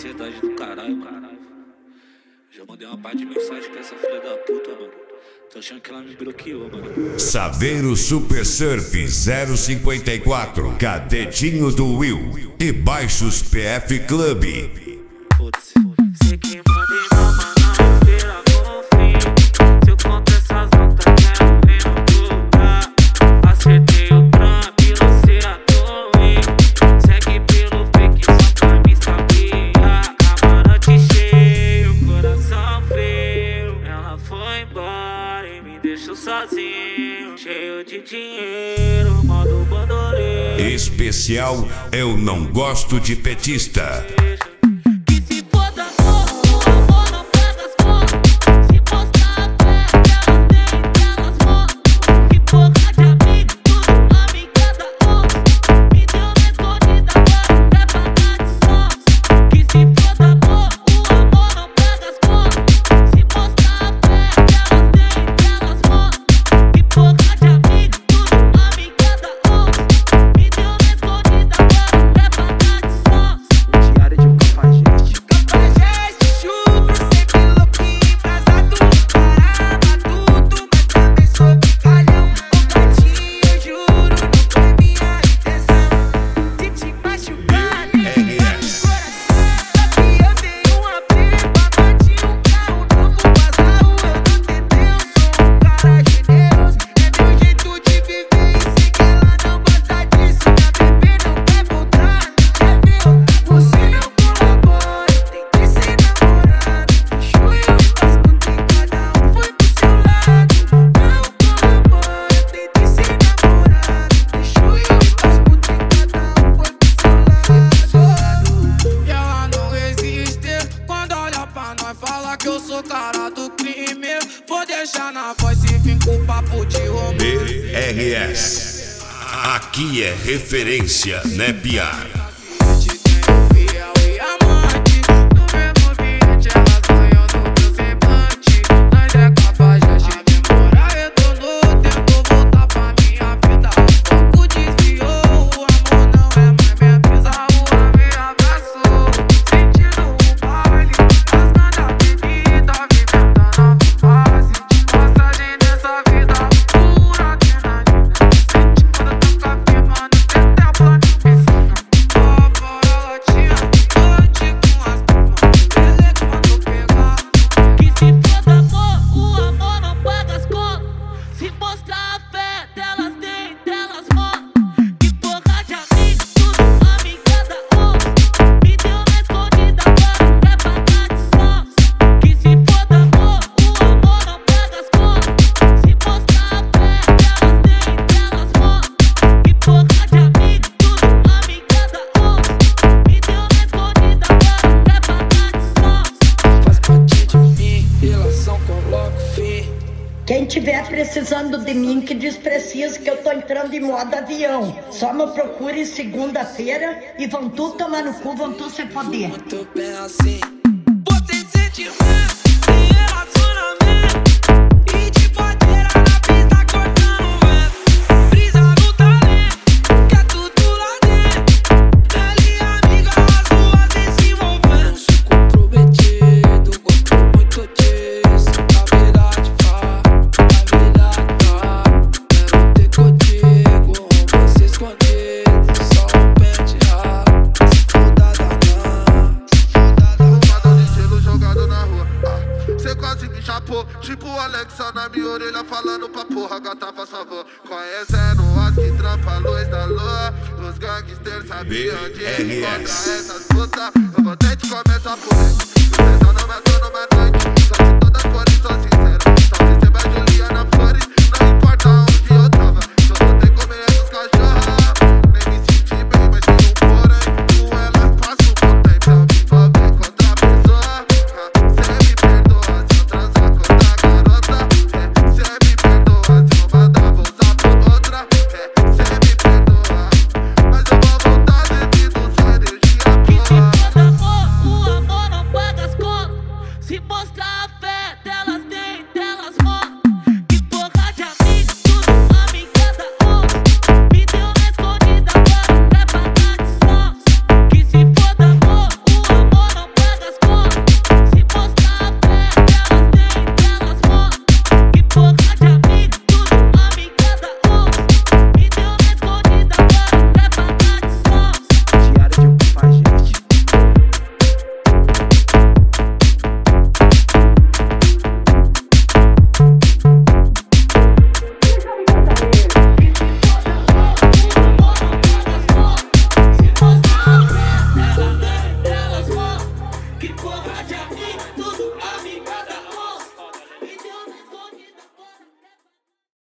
ansiedade do caralho, mano. Já mandei uma parte de mensagem pra essa filha da puta, mano. Tô achando que ela me bloqueou, mano. Saveiro Super Surf 054, Cadetinho do Will e Baixos PF Club. Foda-se. Sei que mandei não, mas não espera confio. Se eu conto essas notas, quero ver no lugar. Acertei o trampo e lancei a torre. Segue pelo fake só pra me sabiar. Camarote cheio, coração frio. Ela foi embora e me deixou sozinho, cheio de dinheiro, modo bandoleiro. Especial Eu Não Gosto de Petista. Que eu sou cara do crime, vou deixar na voz e vim com papo de homem. BRS, aqui é referência, né, Piar? Quem tiver precisando de mim, que diz precisa, que eu tô entrando em modo avião. Só me procure segunda-feira e vão tudo tomar no cu, vão tudo se foder. Muito bem assim. Você sente mais em relacionamento e de padeira na pista cortando vento. Brisa no talento, que é tudo lá dentro. Ela e amiga, as duas em se envolvendo. Eu sou comprometido, gosto muito disso. A verdade fala. Tipo Alexa na minha orelha falando pra porra, gata faz favor. Conhecendo as que trampa a luz da lua. Os gangsters sabiam onde encontrar essas putas. Eu vou ter que começar por aí.